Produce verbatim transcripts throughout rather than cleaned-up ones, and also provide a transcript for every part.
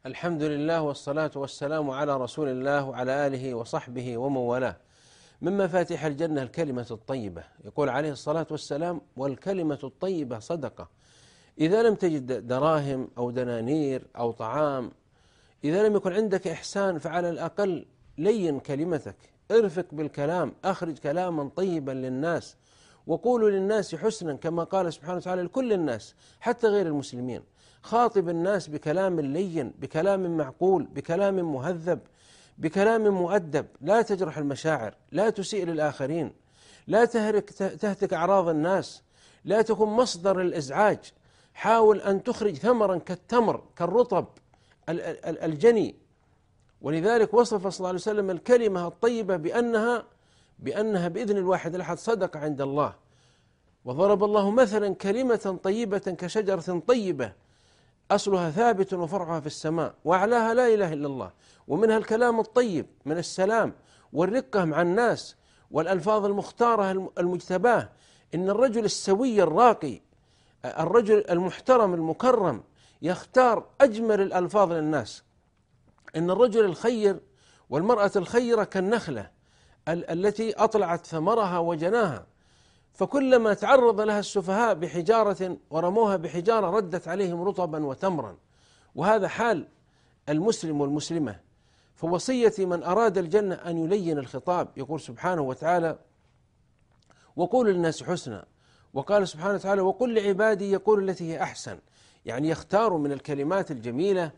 الحمد لله والصلاة والسلام على رسول الله وعلى آله وصحبه ومن والاه. من مفاتيح الجنة الكلمة الطيبة، يقول عليه الصلاة والسلام: والكلمة الطيبة صدقة. إذا لم تجد دراهم أو دنانير أو طعام، إذا لم يكن عندك إحسان، فعلى الأقل لين كلمتك، ارفق بالكلام، أخرج كلاما طيبا للناس، وقولوا للناس حسنا، كما قال سبحانه وتعالى لكل الناس حتى غير المسلمين. خاطب الناس بكلام لين، بكلام معقول، بكلام مهذب، بكلام مؤدب. لا تجرح المشاعر، لا تسيء للآخرين، لا تهرك تهتك أعراض الناس، لا تكن مصدر الإزعاج. حاول أن تخرج ثمرا كالتمر، كالرطب الجني. ولذلك وصف صلى الله عليه وسلم الكلمة الطيبة بأنها بأنها بإذن الواحد الأحد صدقة عند الله. وضرب الله مثلا كلمة طيبة كشجرة طيبة أصلها ثابت وفرعها في السماء وأعلاها لا إله إلا الله. ومنها الكلام الطيب من السلام والرقة مع الناس والألفاظ المختارة المجتباه. إن الرجل السوي الراقي، الرجل المحترم المكرم، يختار أجمل الألفاظ للناس. إن الرجل الخير والمرأة الخيرة كالنخلة التي أطلعت ثمرها وجناها، فكلما تعرض لها السفهاء بحجارة ورموها بحجارة ردت عليهم رطبا وتمرا. وهذا حال المسلم والمسلمة. فوصية من أراد الجنة أن يلين الخطاب. يقول سبحانه وتعالى: وقولوا للناس حسنا. وقال سبحانه وتعالى: وقل لعبادي يقول التي هي أحسن. يعني يختار من الكلمات الجميلة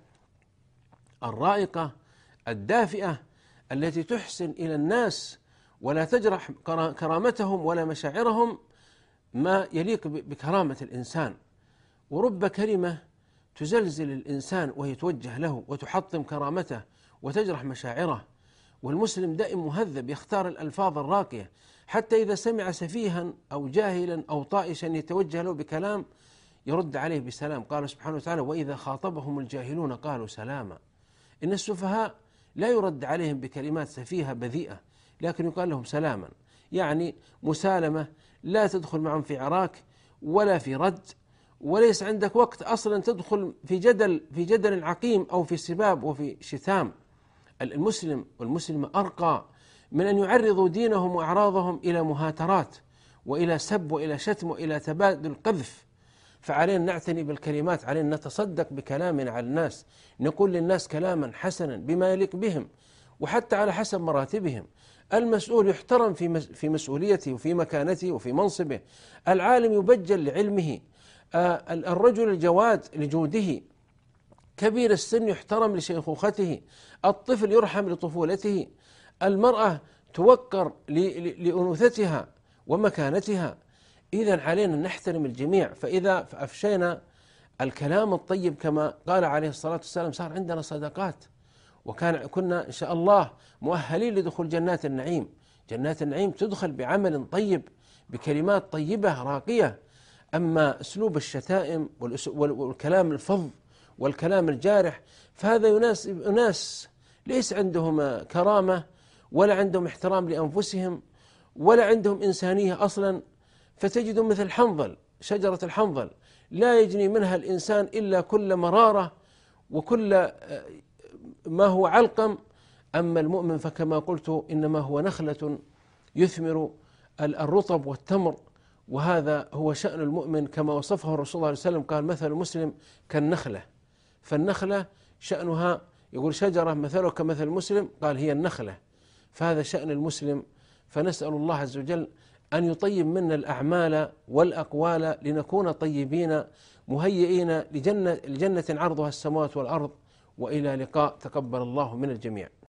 الرائقة الدافئة التي تحسن إلى الناس ولا تجرح كرامتهم ولا مشاعرهم، ما يليق بكرامة الإنسان. ورب كلمة تزلزل الإنسان وهي توجه له وتحطم كرامته وتجرح مشاعره. والمسلم دائم مهذب، يختار الألفاظ الراقية، حتى إذا سمع سفيها أو جاهلا أو طائشا يتوجه له بكلام يرد عليه بسلام. قال سبحانه وتعالى: وإذا خاطبهم الجاهلون قالوا سلاما. إن السفهاء لا يرد عليهم بكلمات سفيهة بذيئة، لكن يقال لهم سلاما، يعني مسالمة، لا تدخل معهم في عراك ولا في رد، وليس عندك وقت أصلا تدخل في جدل في جدل عقيم أو في سباب وفي شتام. المسلم والمسلمة أرقى من أن يعرضوا دينهم وأعراضهم إلى مهاترات وإلى سب وإلى شتم وإلى تبادل قذف. فعلينا نعتني بالكلمات، علينا نتصدق بكلامنا على الناس، نقول للناس كلاما حسنا بما يليق بهم وحتى على حسب مراتبهم. المسؤول يحترم في في مسؤوليته وفي مكانته وفي منصبه. العالم يبجل لعلمه. الرجل الجواد لجوده. كبير السن يحترم لشيخوخته. الطفل يرحم لطفولته. المرأة توقر لأنوثتها ومكانتها. إذن علينا أن نحترم الجميع. فإذا أفشينا الكلام الطيب كما قال عليه الصلاة والسلام صار عندنا صدقات، وكان كنا إن شاء الله مؤهلين لدخول جنات النعيم. جنات النعيم تدخل بعمل طيب بكلمات طيبة راقية. أما أسلوب الشتائم والكلام الفظ والكلام الجارح فهذا يناسب أناس ليس عندهم كرامة ولا عندهم احترام لأنفسهم ولا عندهم إنسانية أصلا. فتجد مثل حنظل، شجرة الحنظل لا يجني منها الإنسان إلا كل مرارة وكل ما هو علقم. أما المؤمن فكما قلت إنما هو نخلة يثمر الرطب والتمر. وهذا هو شأن المؤمن كما وصفه الرسول صلى الله عليه وسلم، قال: مثل المسلم كالنخلة. فالنخلة شأنها، يقول شجرة مثله كمثل المسلم، قال هي النخلة. فهذا شأن المسلم. فنسأل الله عز وجل أن يطيب منا الأعمال والأقوال لنكون طيبين مهيئين لجنة, لجنة عرضها السماوات والأرض. وإلى لقاء، تقبل الله من الجميع.